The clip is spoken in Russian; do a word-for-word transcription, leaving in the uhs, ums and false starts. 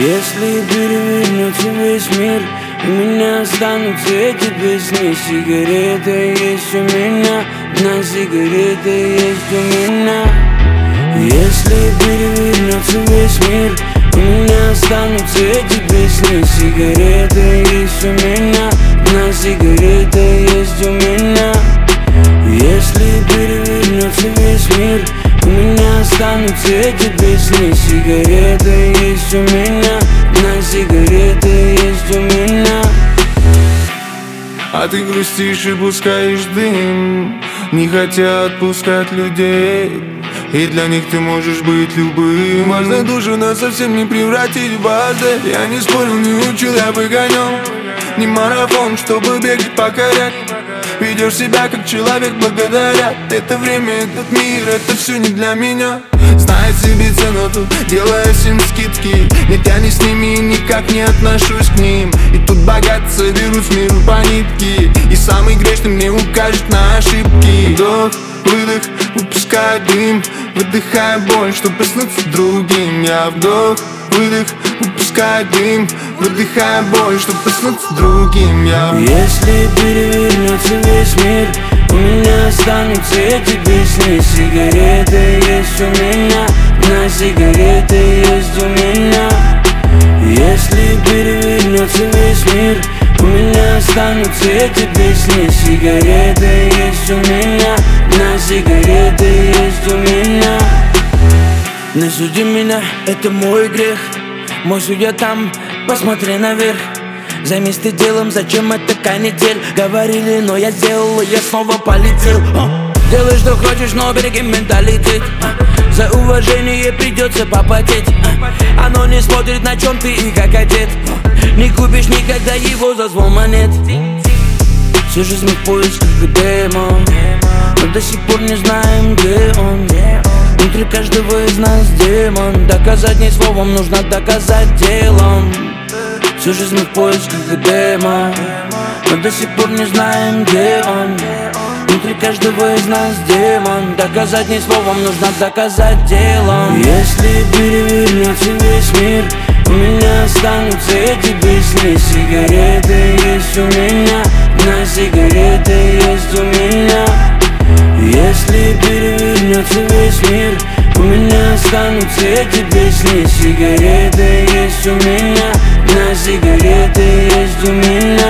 Если перевернется весь мир, у меня останутся эти песни. Сигарета есть у меня, одна сигарета есть у меня. Если перевернется весь мир, у меня останутся эти песни. Сигарета есть у меня, одна сигарета есть у меня. Если перевернется весь мир, у меня останутся эти песни. Сигарета есть у меня, одна сигарета есть у меня. А ты грустишь и пускаешь дым, не хотят отпускать людей, и для них ты можешь быть любым. Важная душу нас совсем не превратить в базы. Я не спорил, не учил, я выгонял. Не марафон, чтобы бегать, покорять. Ведешь себя как человек, благодаря. Это время, этот мир, это все не для меня. Знает себе цену тут, делая всем скидки. Нет, я не с ними, никак не отношусь к ним. И тут богатцы берут с миру по нитке, и самый грешный мне укажет на ошибки. Вдох, выдох, выпускаю дым, выдыхая боль, чтобы проснуться другим. Я вдох, выдох, выпускаю дым, выдыхая боль, чтобы проснуться другим. Я... Если перевернется весь мир, у меня останутся эти песни. Сигарета есть у меня, одна сигарета есть у меня. Если перевернется весь мир, у меня останутся эти песни. Сигарета есть у меня, одна сигарета есть у меня. Не суди меня, это мой грех. Мой судья там, посмотри наверх. Займись ты делом, зачем это канитель? Говорили, но я сделал, и я снова полетел. Делай, что хочешь, но береги менталитет. За уважение придется попотеть. Оно не смотрит, на чем ты и как одет. Не купишь никогда его за звон монет. Всю жизнь мы в поисках демон, но до сих пор не знаем, где он. Внутри каждого из нас демон. Доказать не словом, нужно доказать делом. Всю жизнь мы в поисках демон, но до сих пор не знаем, где он. Внутри каждого из нас демон. Доказать не словом, нужно доказать делом. Если перевернется весь мир, у меня останутся эти песни. Сигарета есть у меня, одна сигарета есть у меня. Если перевернется весь мир, у меня останутся эти песни. Сигарета есть у меня, одна сигарета есть у меня.